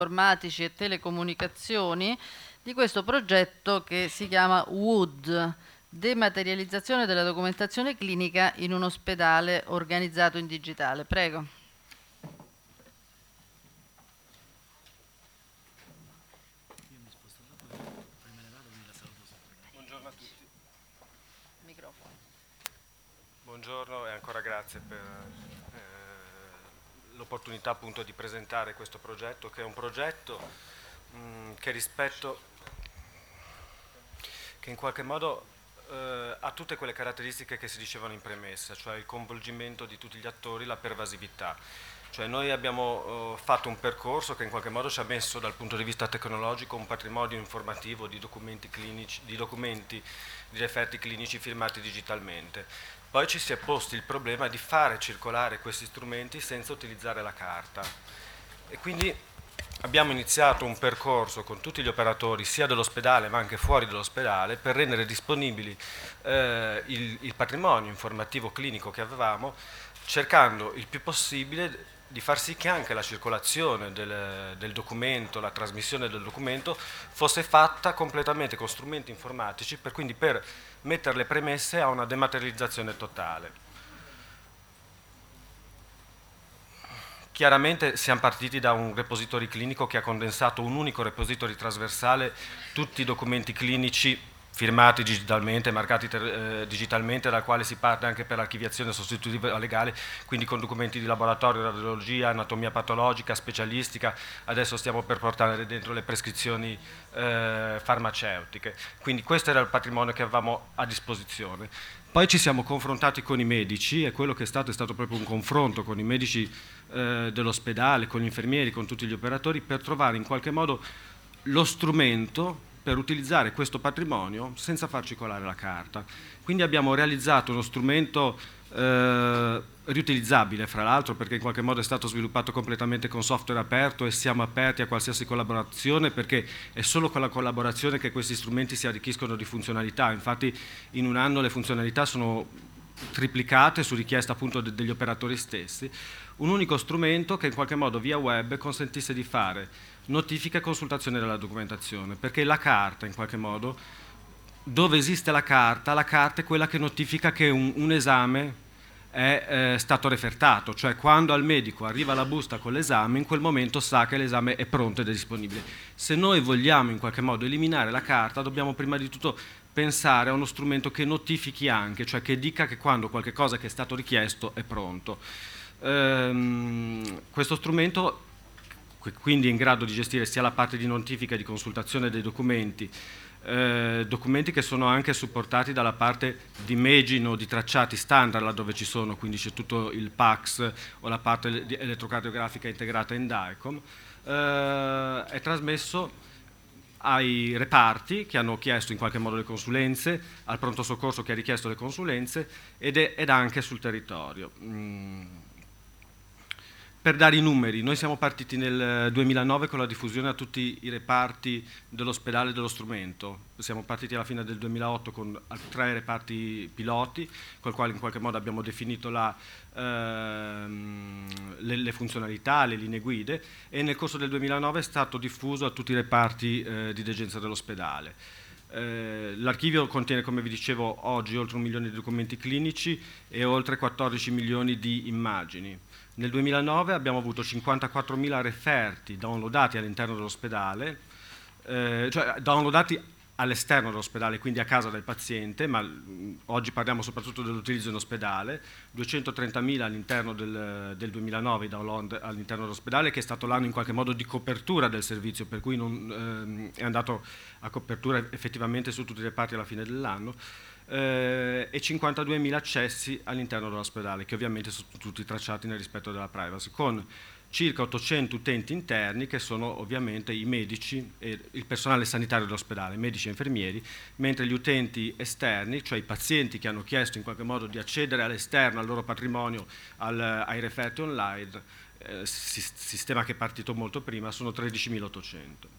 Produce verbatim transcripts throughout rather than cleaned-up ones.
informatici e telecomunicazioni di questo progetto che si chiama W O O D, dematerializzazione della documentazione clinica in un ospedale organizzato in digitale. Prego. Buongiorno a tutti. Microfono. Buongiorno e ancora grazie per eh, l'opportunità appunto di presentare questo progetto, che è un progetto mh, che rispetto che in qualche modo eh, ha tutte quelle caratteristiche che si dicevano in premessa, cioè il coinvolgimento di tutti gli attori, la pervasività. Cioè noi abbiamo eh, fatto un percorso che in qualche modo ci ha messo dal punto di vista tecnologico un patrimonio informativo di documenti clinici, di documenti, di referti clinici firmati digitalmente. Poi ci si è posti il problema di fare circolare questi strumenti senza utilizzare la carta. E quindi abbiamo iniziato un percorso con tutti gli operatori sia dell'ospedale ma anche fuori dall'ospedale per rendere disponibili eh, il, il patrimonio informativo clinico che avevamo, cercando il più possibile di far sì che anche la circolazione del, del documento, la trasmissione del documento fosse fatta completamente con strumenti informatici, per quindi per mettere le premesse a una dematerializzazione totale. Chiaramente siamo partiti da un repository clinico che ha condensato un unico repository trasversale, tutti i documenti clinici firmati digitalmente, marcati eh, digitalmente, dal quale si parte anche per l'archiviazione sostitutiva legale, quindi con documenti di laboratorio, radiologia, anatomia patologica, specialistica. Adesso stiamo per portare dentro le prescrizioni eh, farmaceutiche. Quindi questo era il patrimonio che avevamo a disposizione. Poi ci siamo confrontati con i medici e quello che è stato è stato proprio un confronto con i medici eh, dell'ospedale, con gli infermieri, con tutti gli operatori, per trovare in qualche modo lo strumento per utilizzare questo patrimonio senza far circolare la carta. Quindi abbiamo realizzato uno strumento eh, riutilizzabile, fra l'altro, perché in qualche modo è stato sviluppato completamente con software aperto e siamo aperti a qualsiasi collaborazione, perché è solo con la collaborazione che questi strumenti si arricchiscono di funzionalità. Infatti in un anno le funzionalità sono triplicate su richiesta appunto de- degli operatori stessi. Un unico strumento che in qualche modo via web consentisse di fare notifica e consultazione della documentazione, perché la carta in qualche modo, dove esiste la carta, la carta è quella che notifica che un, un esame è eh, stato refertato, cioè quando al medico arriva la busta con l'esame, in quel momento sa che l'esame è pronto ed è disponibile. Se noi vogliamo in qualche modo eliminare la carta, dobbiamo prima di tutto pensare a uno strumento che notifichi anche, cioè che dica che quando qualche cosa che è stato richiesto è pronto. Ehm, questo strumento quindi è in grado di gestire sia la parte di notifica e di consultazione dei documenti, eh, documenti che sono anche supportati dalla parte di imaging o di tracciati standard laddove ci sono, quindi c'è tutto il PACS o la parte elettrocardiografica integrata in DICOM, eh, è trasmesso ai reparti che hanno chiesto in qualche modo le consulenze, al pronto soccorso che ha richiesto le consulenze ed, è, ed anche sul territorio. Mm. Per dare i numeri, noi siamo partiti nel duemilanove con la diffusione a tutti i reparti dell'ospedale dello strumento. Siamo partiti alla fine del duemilaotto con tre reparti piloti, col quale in qualche modo abbiamo definito la, ehm, le, le funzionalità, le linee guide, e nel corso del duemilanove è stato diffuso a tutti i reparti eh, di degenza dell'ospedale. Eh, l'archivio contiene, come vi dicevo, oggi oltre un milione di documenti clinici e oltre quattordici milioni di immagini. Nel duemilanove abbiamo avuto cinquantaquattromila referti downloadati all'interno dell'ospedale, eh, cioè downloadati all'esterno dell'ospedale, quindi a casa del paziente, ma mh, oggi parliamo soprattutto dell'utilizzo in ospedale, duecentotrentamila all'interno del, del duemilanove download all'interno dell'ospedale, che è stato l'anno in qualche modo di copertura del servizio, per cui non, ehm, è andato a copertura effettivamente su tutti i reparti alla fine dell'anno. Eh, e cinquantaduemila accessi all'interno dell'ospedale, che ovviamente sono tutti tracciati nel rispetto della privacy, con circa ottocento utenti interni che sono ovviamente i medici e il personale sanitario dell'ospedale, medici e infermieri, mentre gli utenti esterni, cioè i pazienti che hanno chiesto in qualche modo di accedere all'esterno, al loro patrimonio, al, ai referti online, eh, sistema che è partito molto prima, sono tredicimilaottocento.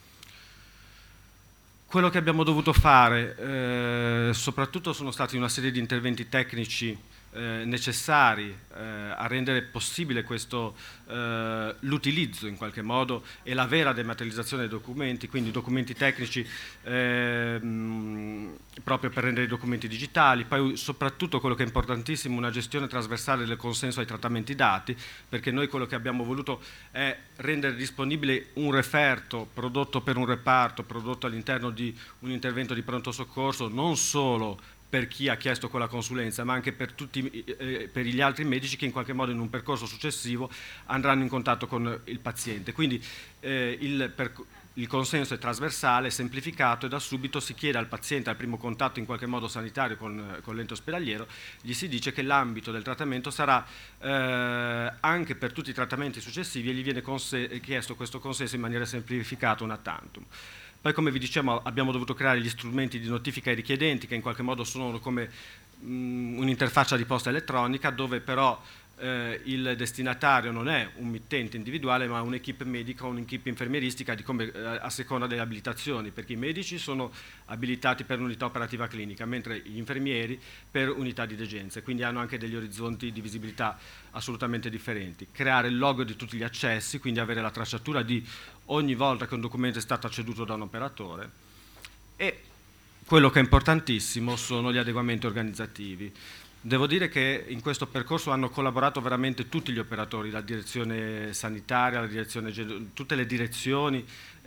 Quello che abbiamo dovuto fare, eh, soprattutto sono stati una serie di interventi tecnici eh, necessari eh, a rendere possibile questo, eh, l'utilizzo in qualche modo e la vera dematerializzazione dei documenti, quindi documenti tecnici eh, mh, proprio per rendere i documenti digitali, poi soprattutto quello che è importantissimo, una gestione trasversale del consenso ai trattamenti dati, perché noi quello che abbiamo voluto è rendere disponibile un referto prodotto per un reparto, prodotto all'interno di un intervento di pronto soccorso, non solo per chi ha chiesto quella consulenza, ma anche per, tutti, eh, per gli altri medici che in qualche modo in un percorso successivo andranno in contatto con il paziente. Quindi eh, il, per, il consenso è trasversale, semplificato e da subito si chiede al paziente, al primo contatto in qualche modo sanitario con, con l'ente ospedaliero, gli si dice che l'ambito del trattamento sarà eh, anche per tutti i trattamenti successivi e gli viene chiesto questo consenso in maniera semplificata una tantum. Poi, come vi dicevo, abbiamo dovuto creare gli strumenti di notifica ai richiedenti, che in qualche modo sono come mh, un'interfaccia di posta elettronica, dove però eh, il destinatario non è un mittente individuale, ma un'equipe medica o un'equipe infermieristica di come, eh, a seconda delle abilitazioni, perché i medici sono abilitati per unità operativa clinica, mentre gli infermieri per unità di degenza, quindi hanno anche degli orizzonti di visibilità assolutamente differenti. Creare il logo di tutti gli accessi, quindi avere la tracciatura di ogni volta che un documento è stato acceduto da un operatore, e quello che è importantissimo sono gli adeguamenti organizzativi. Devo dire che in questo percorso hanno collaborato veramente tutti gli operatori, la direzione sanitaria, la direzione, tutte le direzioni,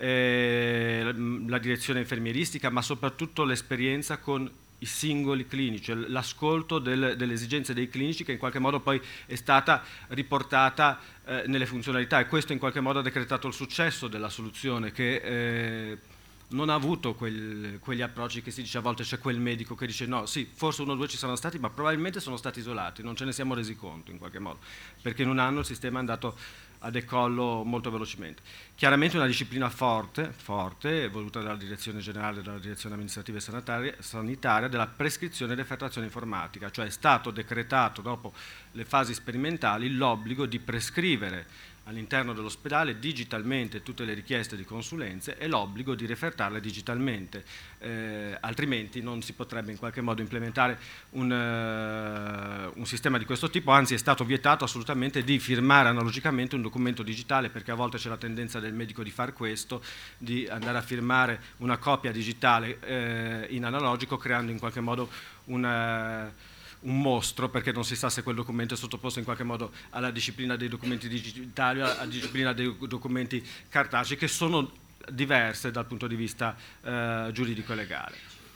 eh, la direzione infermieristica, ma soprattutto l'esperienza con i singoli clinici, l'ascolto del, delle esigenze dei clinici, che in qualche modo poi è stata riportata eh, nelle funzionalità, e questo in qualche modo ha decretato il successo della soluzione, che eh, non ha avuto quel, quegli approcci che si dice a volte, c'è quel medico che dice no, sì, forse uno o due ci saranno stati, ma probabilmente sono stati isolati, non ce ne siamo resi conto in qualche modo, perché in un anno il sistema è andato a decollo molto velocemente. Chiaramente una disciplina forte, forte, voluta dalla direzione generale, dalla direzione amministrativa e sanitaria, della prescrizione e refertazione informatica, cioè è stato decretato dopo le fasi sperimentali l'obbligo di prescrivere all'interno dell'ospedale digitalmente tutte le richieste di consulenze e l'obbligo di refertarle digitalmente, eh, altrimenti non si potrebbe in qualche modo implementare un, uh, un sistema di questo tipo, anzi è stato vietato assolutamente di firmare analogicamente un documento digitale, perché a volte c'è la tendenza del medico di fare questo, di andare a firmare una copia digitale eh, in analogico, creando in qualche modo una un mostro, perché non si sa se quel documento è sottoposto in qualche modo alla disciplina dei documenti digitali, alla disciplina dei documenti cartacei, che sono diverse dal punto di vista eh, giuridico e legale.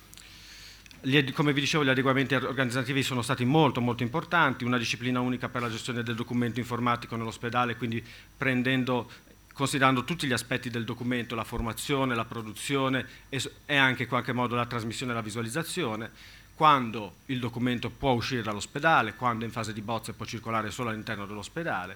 Gli, come vi dicevo, gli adeguamenti organizzativi sono stati molto molto importanti, una disciplina unica per la gestione del documento informatico nell'ospedale, quindi prendendo, considerando tutti gli aspetti del documento, la formazione, la produzione e, e anche in qualche modo la trasmissione e la visualizzazione, quando il documento può uscire dall'ospedale, quando è in fase di bozza può circolare solo all'interno dell'ospedale,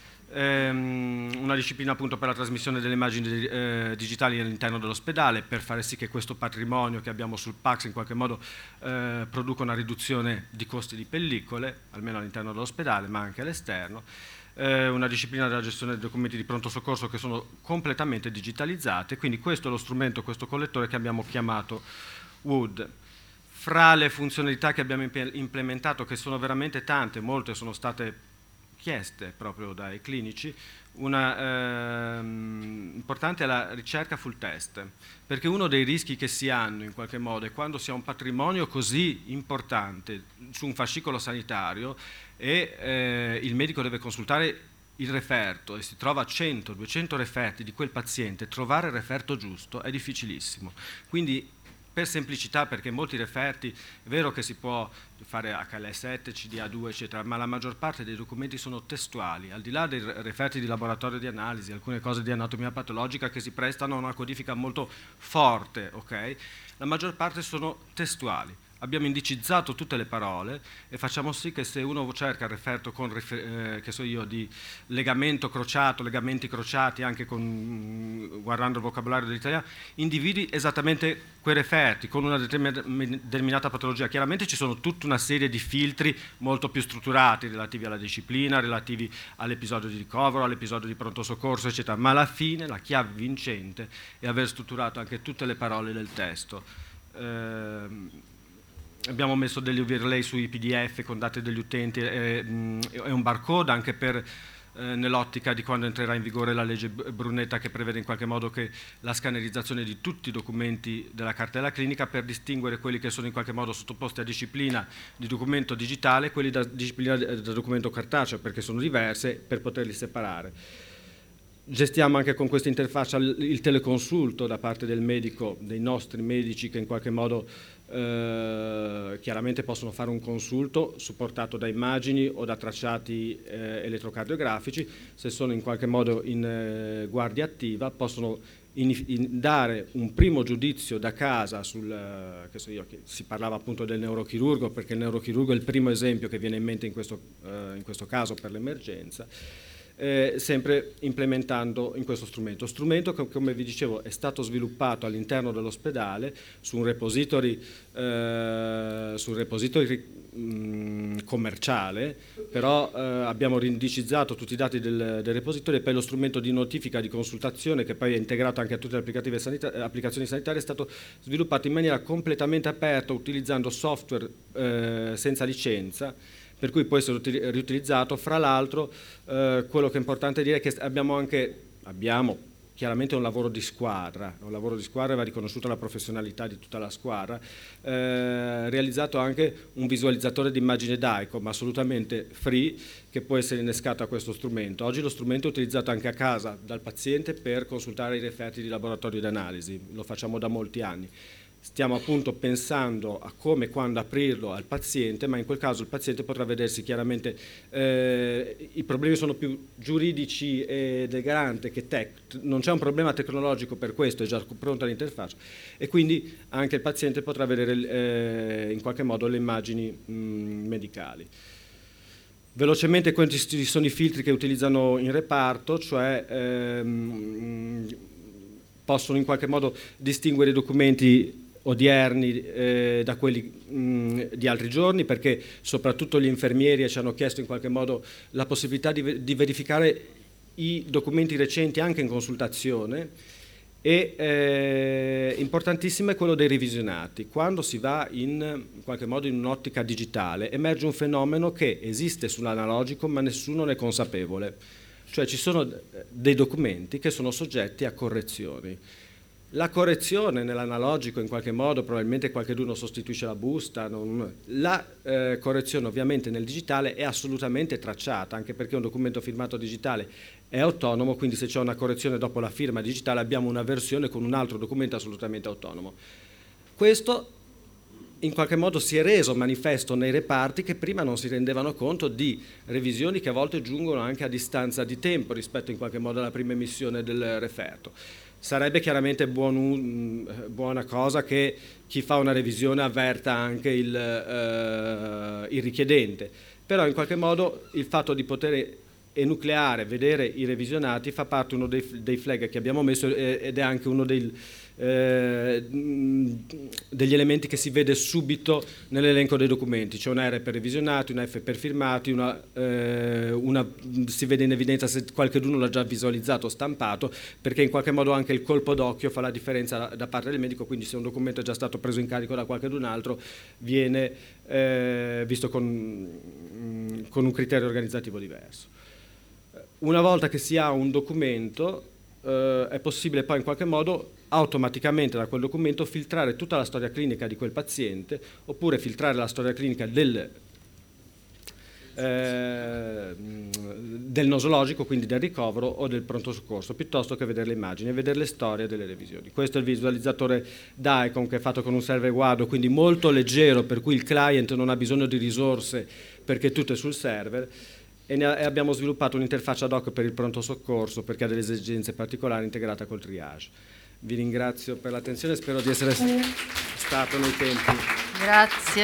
ehm, una disciplina appunto per la trasmissione delle immagini eh, digitali all'interno dell'ospedale, per fare sì che questo patrimonio che abbiamo sul P A C S in qualche modo eh, produca una riduzione di costi di pellicole, almeno all'interno dell'ospedale ma anche all'esterno, eh, una disciplina della gestione dei documenti di pronto soccorso che sono completamente digitalizzate, quindi questo è lo strumento, questo collettore che abbiamo chiamato Wood. Fra le funzionalità che abbiamo implementato, che sono veramente tante, molte sono state chieste proprio dai clinici, una ehm, importante è la ricerca full test, perché uno dei rischi che si hanno in qualche modo è quando si ha un patrimonio così importante su un fascicolo sanitario e eh, il medico deve consultare il referto e si trova cento duecento referti di quel paziente, trovare il referto giusto è difficilissimo. Quindi, per semplicità, perché molti referti, è vero che si può fare H L sette, C D A due, eccetera, ma la maggior parte dei documenti sono testuali, al di là dei referti di laboratorio di analisi, alcune cose di anatomia patologica che si prestano a una codifica molto forte, ok? La maggior parte sono testuali. Abbiamo indicizzato tutte le parole e facciamo sì che se uno cerca il referto con, eh, che so io, di legamento crociato, legamenti crociati, anche con, guardando il vocabolario dell'italiano, individui esattamente quei referti con una determinata patologia. Chiaramente ci sono tutta una serie di filtri molto più strutturati relativi alla disciplina, relativi all'episodio di ricovero, all'episodio di pronto soccorso, eccetera, ma alla fine la chiave vincente è aver strutturato anche tutte le parole del testo. Eh, abbiamo messo degli overlay sui P D F con dati degli utenti e, e un barcode anche per eh, nell'ottica di quando entrerà in vigore la legge Brunetta, che prevede in qualche modo che la scannerizzazione di tutti i documenti della cartella clinica per distinguere quelli che sono in qualche modo sottoposti a disciplina di documento digitale e quelli da disciplina da documento cartaceo, perché sono diverse, per poterli separare. Gestiamo anche con questa interfaccia il teleconsulto da parte del medico, dei nostri medici che in qualche modo eh, chiaramente possono fare un consulto supportato da immagini o da tracciati eh, elettrocardiografici. Se sono in qualche modo in eh, guardia attiva possono in, in dare un primo giudizio da casa sul, eh, che so io, che si parlava appunto del neurochirurgo, perché il neurochirurgo è il primo esempio che viene in mente in questo, eh, in questo caso per l'emergenza. Eh, sempre implementando in questo strumento. Strumento che, come vi dicevo, è stato sviluppato all'interno dell'ospedale su un repository, eh, su un repository mh, commerciale, però eh, abbiamo rindicizzato tutti i dati del, del repository, e poi lo strumento di notifica di consultazione, che poi è integrato anche a tutte le applicative sanita- applicazioni sanitarie, è stato sviluppato in maniera completamente aperta, utilizzando software eh, senza licenza, per cui può essere riutilizzato. Fra l'altro eh, quello che è importante dire è che abbiamo anche, abbiamo chiaramente un lavoro di squadra, un lavoro di squadra, va riconosciuta la professionalità di tutta la squadra, eh, realizzato anche un visualizzatore di immagine D A I C O M assolutamente free, che può essere innescato a questo strumento. Oggi lo strumento è utilizzato anche a casa dal paziente per consultare i referti di laboratorio di analisi, lo facciamo da molti anni. Stiamo appunto pensando a come e quando aprirlo al paziente, ma in quel caso il paziente potrà vedersi chiaramente, eh, i problemi sono più giuridici e del garante che tech, non c'è un problema tecnologico per questo, è già pronta l'interfaccia, e quindi anche il paziente potrà vedere eh, in qualche modo le immagini mh, medicali. Velocemente questi sono i filtri che utilizzano in reparto, cioè ehm, possono in qualche modo distinguere i documenti odierni eh, da quelli mh, di altri giorni, perché soprattutto gli infermieri ci hanno chiesto in qualche modo la possibilità di, di verificare i documenti recenti anche in consultazione, e eh, importantissimo è quello dei revisionati. Quando si va in, in qualche modo in un'ottica digitale emerge un fenomeno che esiste sull'analogico ma nessuno ne è consapevole, cioè ci sono dei documenti che sono soggetti a correzioni. La correzione nell'analogico in qualche modo, probabilmente qualcuno sostituisce la busta, non, la eh, correzione ovviamente nel digitale è assolutamente tracciata, anche perché un documento firmato digitale è autonomo, quindi se c'è una correzione dopo la firma digitale abbiamo una versione con un altro documento assolutamente autonomo. Questo in qualche modo si è reso manifesto nei reparti, che prima non si rendevano conto di revisioni che a volte giungono anche a distanza di tempo rispetto in qualche modo alla prima emissione del referto. Sarebbe chiaramente buon, buona cosa che chi fa una revisione avverta anche il, eh, il richiedente, però in qualche modo il fatto di poter enucleare, vedere i revisionati fa parte uno dei, dei flag che abbiamo messo, ed è anche uno dei, eh, degli elementi che si vede subito nell'elenco dei documenti. C'è una R per revisionati, una F per firmati, una, eh, una, si vede in evidenza se qualcuno l'ha già visualizzato o stampato, perché in qualche modo anche il colpo d'occhio fa la differenza da parte del medico, quindi se un documento è già stato preso in carico da qualcun altro viene eh, visto con, con un criterio organizzativo diverso. Una volta che si ha un documento eh, è possibile poi in qualche modo automaticamente da quel documento filtrare tutta la storia clinica di quel paziente, oppure filtrare la storia clinica del, eh, del nosologico, quindi del ricovero o del pronto soccorso, piuttosto che vedere le immagini e vedere le storie delle revisioni. Questo è il visualizzatore D A I C O M, che è fatto con un server guardo, quindi molto leggero, per cui il client non ha bisogno di risorse perché tutto è sul server. E abbiamo sviluppato un'interfaccia ad hoc per il pronto soccorso, perché ha delle esigenze particolari, integrata col triage. Vi ringrazio per l'attenzione e spero di essere stato nei tempi. Grazie.